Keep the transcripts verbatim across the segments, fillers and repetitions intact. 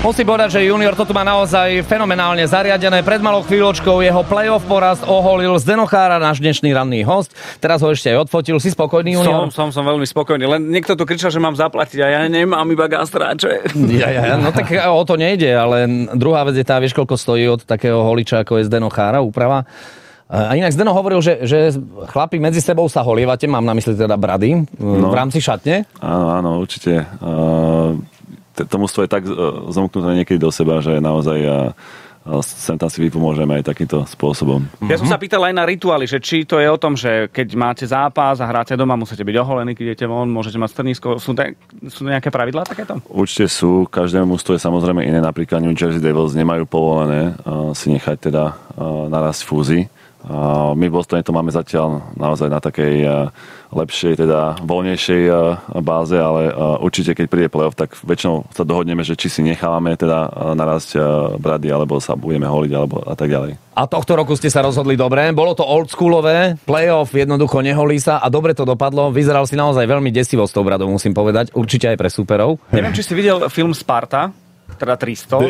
Musím povedať, že junior to tu má naozaj fenomenálne zariadené. Pred malou chvíľočkou jeho playoff porast oholil Zdeno Chára, náš dnešný ranný host. Teraz ho ešte aj odfotil. Si spokojný, junior? Som, som, som veľmi spokojný. Len niekto tu kričal, že mám zaplatiť a ja nemám iba gastráče. Ja, ja, ja. No tak o to nejde, ale druhá vec je tá, vieš, koľko stojí od takého holiča, ako je Zdeno Chára, úprava. A inak Zdeno hovoril, že, že chlapi medzi sebou sa holievate, mám na mysli teda brady, no, v rámci šatne. Áno, áno, určite. Uh... To mužstvo je tak zomknuté niekedy do seba, že naozaj ja sem tam si vypomôžeme aj takýmto spôsobom. Ja som sa pýtal aj na rituály, že či to je o tom, že keď máte zápas a hráte doma, musíte byť oholení, keď idete von, môžete mať strnisko. Sú, te, sú nejaké pravidlá takéto? Určite sú. Každému mužstvu je samozrejme iné. Napríklad New Jersey Devils nemajú povolené uh, si nechať teda uh, narast fúzy. Uh, my v Bostone to máme zatiaľ naozaj na takej uh, lepšej, teda voľnejšej uh, báze, ale uh, určite keď príde playoff, tak väčšinou sa dohodneme, že či si nechávame teda uh, narásť uh, brady, alebo sa budeme holiť, alebo a tak ďalej. A tohto roku ste sa rozhodli dobre. Bolo to oldschoolové, playoff jednoducho neholí sa a dobre to dopadlo. Vyzeral si naozaj veľmi desivo s tou bradou, musím povedať. Určite aj pre súperov. Neviem, či si videl film Sparta. Teda tristo.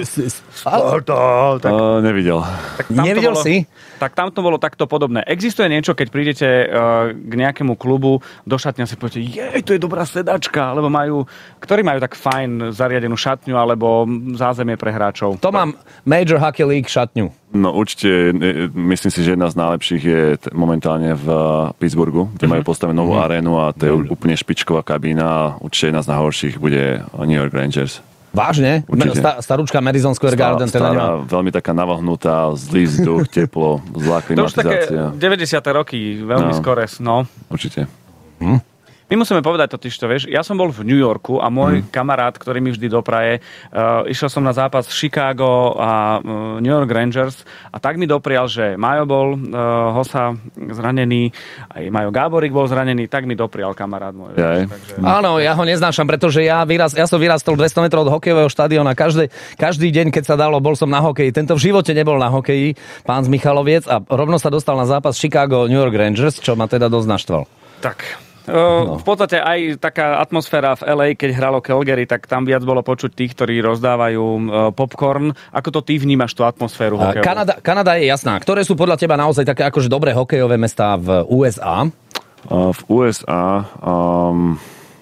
Sparta, tak... uh, nevidel. Tak Nevidel bolo, si? Tak tam to bolo takto podobné. Existuje niečo, keď prídete uh, k nejakému klubu, do šatne a si poviete, jej, to je dobrá sedačka, alebo majú, ktorí majú tak fajn zariadenú šatňu, alebo zázemie pre hráčov. To mám Major Hockey League šatňu. No určite, myslím si, že jedna z najlepších je momentálne v Pittsburghu, kde majú postavenú novú mm-hmm. arénu a to je úplne špičková kabína a určite jedna z najhorších bude New York Rangers. Vážne? Sta, starúčka Madison Square Garden teda nemá? Veľmi taká navahnutá, zlý vzduch, teplo, zlá klimatizácia. To už také deväťdesiate roky, veľmi no, skore, no. Určite. Hm? My musíme povedať totiž to, vieš, ja som bol v New Yorku a môj hmm. kamarát, ktorý mi vždy dopraje, uh, išiel som na zápas Chicago a uh, New York Rangers a tak mi doprial, že Majo bol uh, Hossa zranený, aj Majo Gáborík bol zranený, tak mi doprial kamarát môj. Vieš, takže... Áno, ja ho neznášam, pretože ja, vyraz, ja som vyrastol dvesto metrov od hokejového štadióna. Každý, každý deň, keď sa dalo, bol som na hokeji. Tento v živote nebol na hokeji, pán z Michaloviec, a rovno sa dostal na zápas Chicago New York Rangers, čo ma teda dosť naštval. Tak... No. V podstate aj taká atmosféra v el ej, keď hralo Calgary, tak tam viac bolo počuť tých, ktorí rozdávajú popcorn. Ako to ty vnímaš, tú atmosféru hokejovú? Kanada, Kanada je jasná. Ktoré sú podľa teba naozaj také akože dobré hokejové mestá v ú es á? Uh, v ú es á um,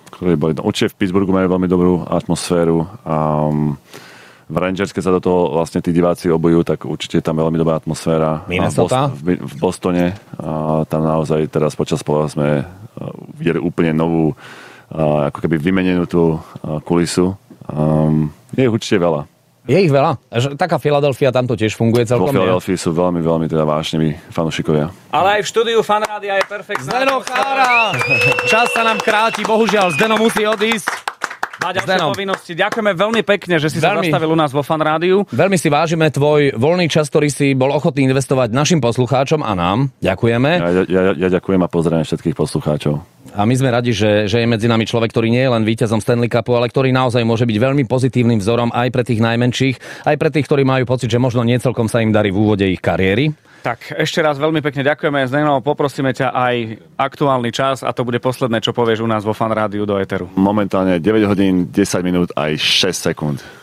určite v Pittsburghu majú veľmi dobrú atmosféru. Um, v Rangers, keď sa do toho vlastne tí diváci obojujú, tak určite je tam veľmi dobrá atmosféra. Minnesota? V, v Bostone, a tam naozaj teraz počas pola sme videli úplne novú, a, ako keby vymenenú tú a, kulisu. Um, je ich určite veľa. Je ich veľa? Taká Philadelphia, tam to tiež funguje celkom. Vo Philadelphii sú veľmi, veľmi teda vášniví fanúšikovia. Ale aj v štúdiu Fanrádia je perfektná. Zdeno Chára! Čas sa nám kráti, bohužiaľ, Zdeno musí odísť. Má ďalšie povinnosti. Ďakujeme veľmi pekne, že si veľmi, sa zastavil u nás vo Fanrádiu. Veľmi si vážime tvoj voľný čas, ktorý si bol ochotný investovať našim poslucháčom a nám. Ďakujeme. Ja, ja, ja ďakujem a pozdravujem všetkých poslucháčov. A my sme radi, že, že je medzi nami človek, ktorý nie je len víťazom Stanley Cupu, ale ktorý naozaj môže byť veľmi pozitívnym vzorom aj pre tých najmenších, aj pre tých, ktorí majú pocit, že možno nie celkom sa im darí v úvode ich kariéry. Tak, ešte raz veľmi pekne ďakujeme. Zdeno, poprosíme ťa aj aktuálny čas a to bude posledné, čo povieš u nás vo Fanrádiu do éteru. Momentálne deväť hodín, desať minút aj šesť sekúnd.